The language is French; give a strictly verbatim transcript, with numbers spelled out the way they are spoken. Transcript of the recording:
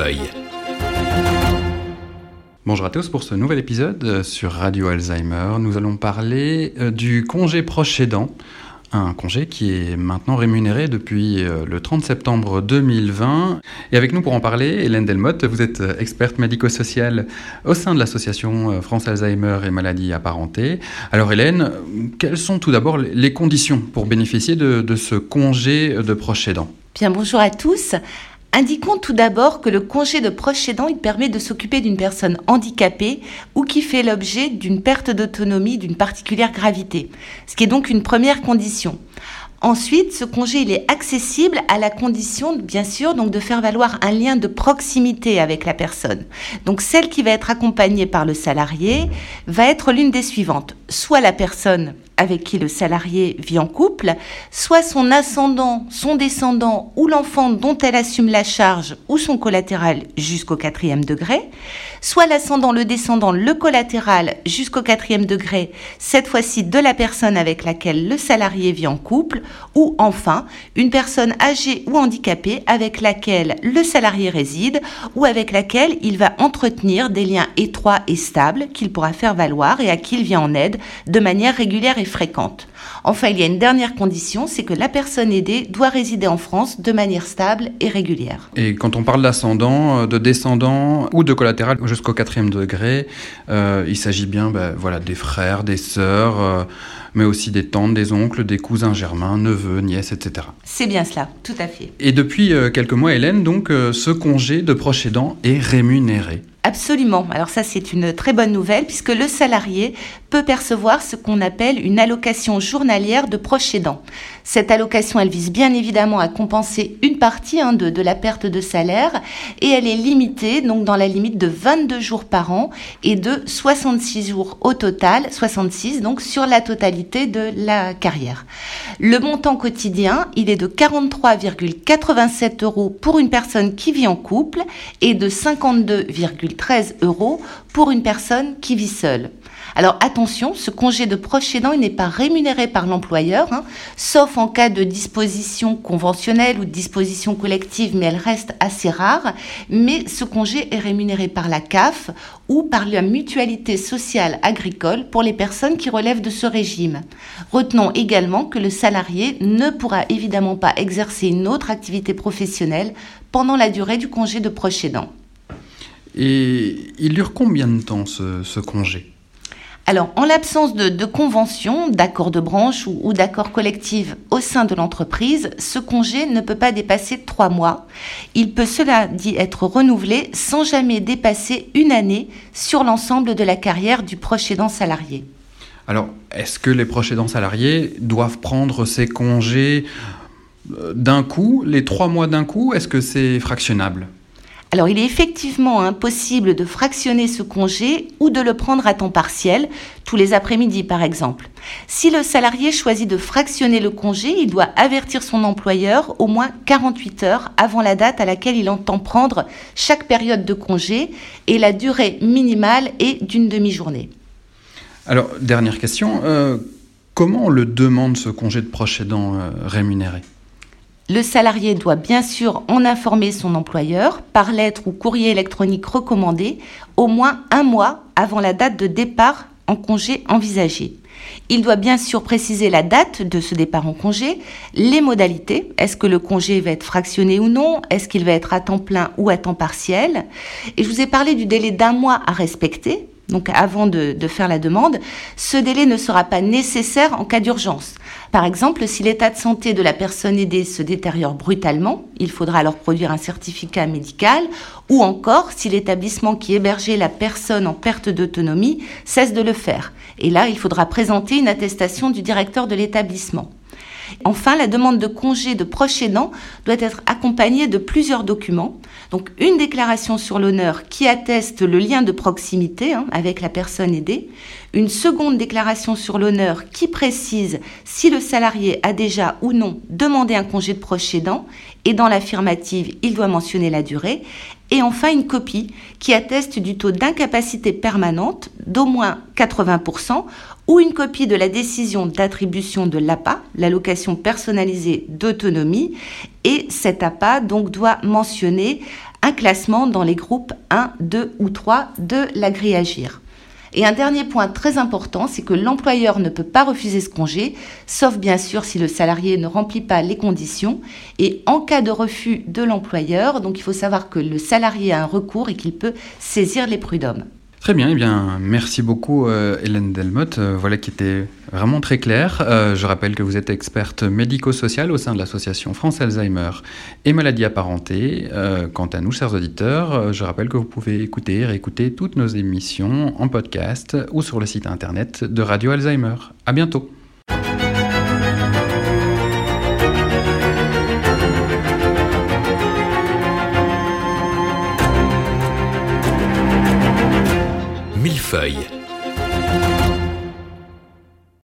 Montreuil. Bonjour à tous, pour ce nouvel épisode sur Radio Alzheimer, nous allons parler du congé proche aidant, un congé qui est maintenant rémunéré depuis le trente septembre deux mille vingt. Et avec nous pour en parler, Hélène Delmotte, vous êtes experte médico-sociale au sein de l'association France Alzheimer et maladies apparentées. Alors Hélène, quelles sont tout d'abord les conditions pour bénéficier de, de ce congé de proche aidant ? Bien, bonjour à tous. Indiquons tout d'abord que le congé de proche aidant, il permet de s'occuper d'une personne handicapée ou qui fait l'objet d'une perte d'autonomie d'une particulière gravité, ce qui est donc une première condition. Ensuite, ce congé il est accessible à la condition, bien sûr, donc de faire valoir un lien de proximité avec la personne. Donc, celle qui va être accompagnée par le salarié va être l'une des suivantes. Soit la personne avec qui le salarié vit en couple, soit son ascendant, son descendant ou l'enfant dont elle assume la charge ou son collatéral jusqu'au quatrième degré, soit l'ascendant, le descendant, le collatéral jusqu'au quatrième degré, cette fois-ci de la personne avec laquelle le salarié vit en couple, ou enfin une personne âgée ou handicapée avec laquelle le salarié réside ou avec laquelle il va entretenir des liens étroits et stables qu'il pourra faire valoir et à qui il vient en aide de manière régulière et fréquente. Enfin, il y a une dernière condition, c'est que la personne aidée doit résider en France de manière stable et régulière. Et quand on parle d'ascendant, de descendant ou de collatéral jusqu'au quatrième degré, euh, il s'agit bien ben, voilà, des frères, des sœurs, euh, mais aussi des tantes, des oncles, des cousins germains, neveux, nièces, et cetera. C'est bien cela, tout à fait. Et depuis euh, quelques mois, Hélène, donc, euh, ce congé de proche aidant est rémunéré. Absolument. Alors ça, c'est une très bonne nouvelle puisque le salarié peut percevoir ce qu'on appelle une allocation journalière de proche aidant. Cette allocation, elle vise bien évidemment à compenser une partie hein, de, de la perte de salaire et elle est limitée donc dans la limite de vingt-deux jours par an et de soixante-six jours au total, soixante-six donc sur la totalité de la carrière. Le montant quotidien, il est de quarante-trois virgule quatre-vingt-sept euros pour une personne qui vit en couple et de cinquante-deux virgule treize euros pour une personne qui vit seule. Alors attention, ce congé de proche aidant, il n'est pas rémunéré par l'employeur, hein, sauf en cas de disposition conventionnelle ou de disposition collective, mais elle reste assez rare. Mais ce congé est rémunéré par la C A F ou par la mutualité sociale agricole pour les personnes qui relèvent de ce régime. Retenons également que le salarié ne pourra évidemment pas exercer une autre activité professionnelle pendant la durée du congé de proche aidant. Et il dure combien de temps ce, ce congé ? Alors, en l'absence de, de convention, d'accord de branche ou, ou d'accord collectif au sein de l'entreprise, ce congé ne peut pas dépasser trois mois. Il peut, cela dit, être renouvelé sans jamais dépasser une année sur l'ensemble de la carrière du proche aidant salarié. Alors, est-ce que les proches aidants salariés doivent prendre ces congés d'un coup, les trois mois d'un coup ? Est-ce que c'est fractionnable ? Alors, il est effectivement impossible de fractionner ce congé ou de le prendre à temps partiel, tous les après-midi par exemple. Si le salarié choisit de fractionner le congé, il doit avertir son employeur au moins quarante-huit heures avant la date à laquelle il entend prendre chaque période de congé et la durée minimale est d'une demi-journée. Alors, dernière question, euh, comment on le demande ce congé de proche aidant euh, rémunéré ? Le salarié doit bien sûr en informer son employeur par lettre ou courrier électronique recommandé au moins un mois avant la date de départ en congé envisagée. Il doit bien sûr préciser la date de ce départ en congé, les modalités, est-ce que le congé va être fractionné ou non, est-ce qu'il va être à temps plein ou à temps partiel. Et je vous ai parlé du délai d'un mois à respecter. Donc avant de, de faire la demande, ce délai ne sera pas nécessaire en cas d'urgence. Par exemple, si l'état de santé de la personne aidée se détériore brutalement, il faudra alors produire un certificat médical, ou encore si l'établissement qui hébergeait la personne en perte d'autonomie cesse de le faire. Et là, il faudra présenter une attestation du directeur de l'établissement. Enfin, la demande de congé de proche aidant doit être accompagnée de plusieurs documents. Donc, une déclaration sur l'honneur qui atteste le lien de proximité hein, avec la personne aidée. Une seconde déclaration sur l'honneur qui précise si le salarié a déjà ou non demandé un congé de proche aidant. Et dans l'affirmative, il doit mentionner la durée. Et enfin, une copie qui atteste du taux d'incapacité permanente d'au moins quatre-vingts pour cent ou une copie de la décision d'attribution de l'A P A, l'allocation personnalisée d'autonomie. Et cet A P A donc, doit mentionner un classement dans les groupes un, deux ou trois de la grille Agir. Et un dernier point très important, c'est que l'employeur ne peut pas refuser ce congé, sauf bien sûr si le salarié ne remplit pas les conditions. Et en cas de refus de l'employeur, donc il faut savoir que le salarié a un recours et qu'il peut saisir les prud'hommes. Très bien, eh bien, merci beaucoup euh, Hélène Delmotte, euh, voilà qui était vraiment très clair. Euh, je rappelle que vous êtes experte médico-sociale au sein de l'association France Alzheimer et maladies apparentées. Euh, quant à nous, chers auditeurs, euh, je rappelle que vous pouvez écouter et réécouter toutes nos émissions en podcast ou sur le site internet de Radio Alzheimer. À bientôt. Millefeuille.